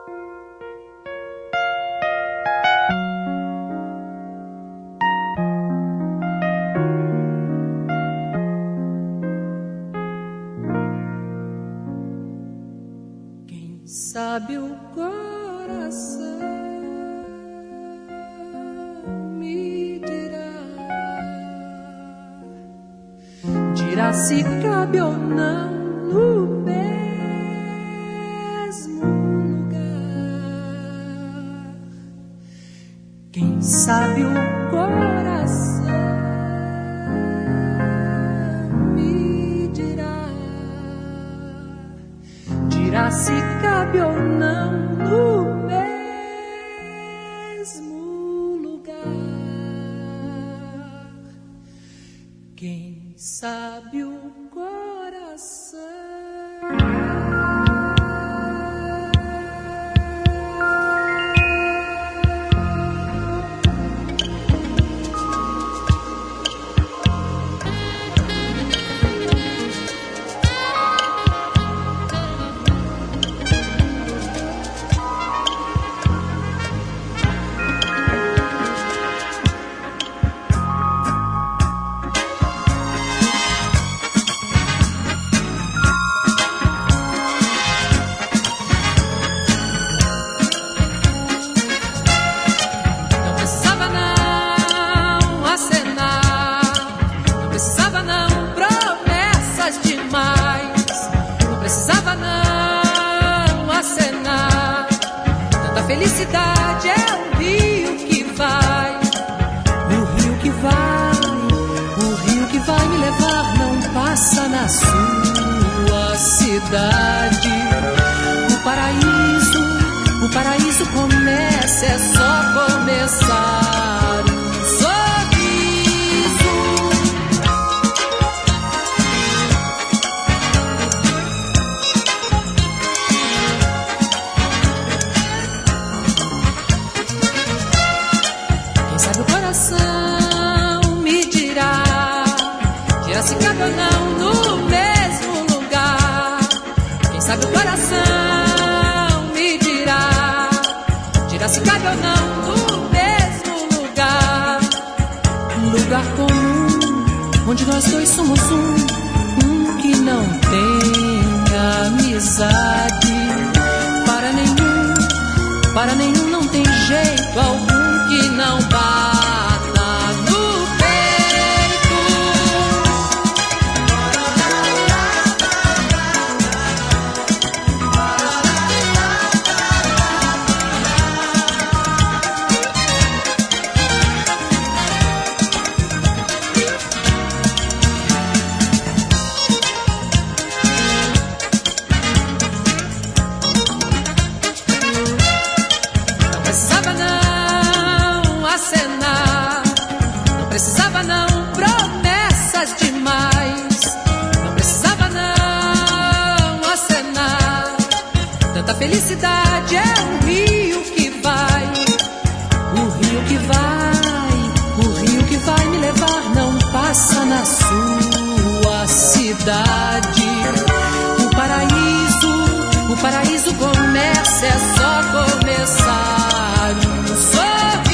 Sabe o coração me dirá se cabe ou não no mesmo lugar. Quem sabe o coração me dirá se cabe ou não no mesmo lugar. Quem sabe o coração. Felicidade é um rio que vai, o rio que vai me levar, não passa na sua cidade. O paraíso começa, é só começar. Se cabe ou não no mesmo lugar. Quem sabe o coração me dirá se cabe ou não no mesmo lugar. Lugar comum, onde nós dois somos um que não tem amizade. Para nenhum não tem jeito algum que não bata. Precisava não promessas demais, não precisava não acenar. Tanta felicidade é um rio que vai, o rio que vai me levar, não passa na sua cidade. O paraíso começa, é só começar. Um sorriso.